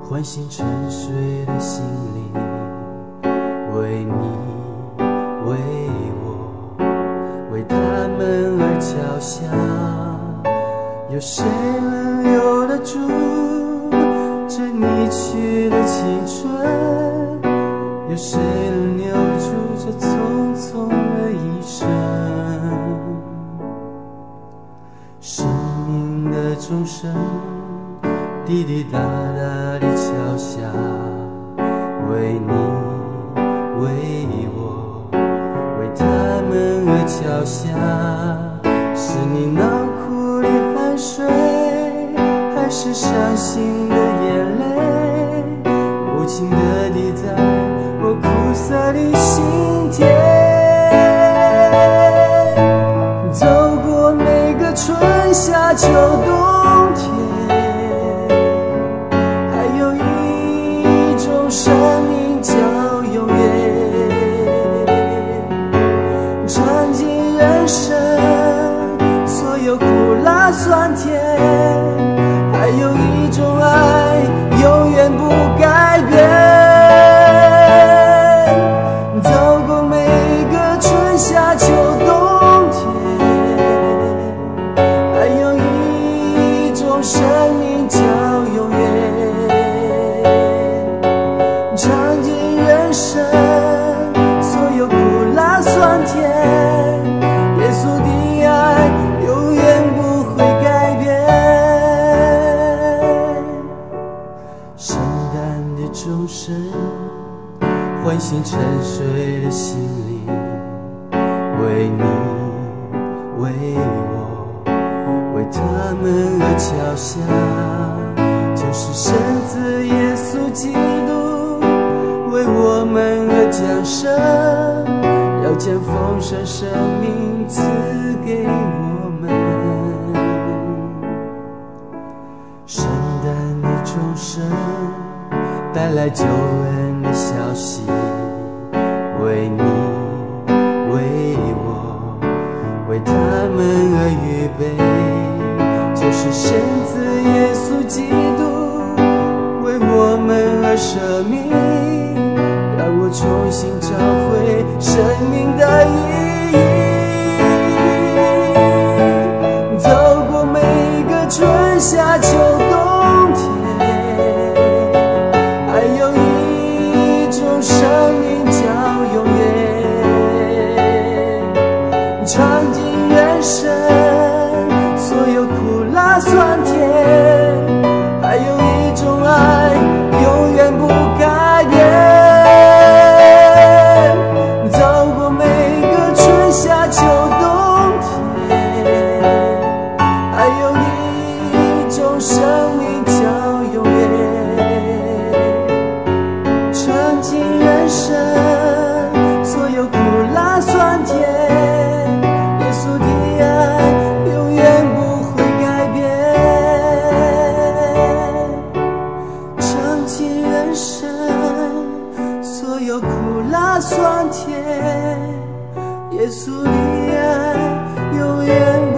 唤醒沉睡的心灵，为你，为我，为他们而敲响。有谁能留得住这离去的青春？有谁能留住这匆匆的一生？生命的钟声滴滴答答地敲响，为你，为我，为他们而敲响。是你脑哭的汗水，还是伤心的眼泪，无情地滴在我苦涩的心田。走过每个春夏秋冬天，还有一种生命叫永远。尝尽人生所有苦辣酸甜，还有一种爱永远不改变。走过每个春夏秋冬天，还有一种生命叫永远。尝尽人生所有苦辣酸甜，耶稣的爱永远不会改变。圣诞的钟声唤醒沉睡的心灵，为你，为我，为他们而敲响。就是神子耶稣基督为我们而降生，要将丰盛生命赐给我们。圣诞的钟声带来救恩的消息，为你，为我，为他们而预备。就是神子耶稣基督为我们而舍命，让我重新找回生命的意义。走过每个春夏秋冬天，还有一种生命叫永远。尝尽人生所有苦辣酸甜，还有一种爱永远不改变。走过每个春夏秋冬天，还有一种生命叫永远。尝尽人生所有苦辣酸甜，耶稣的爱永远不会改变。尝尽人生所有苦辣酸甜，耶稣的爱永远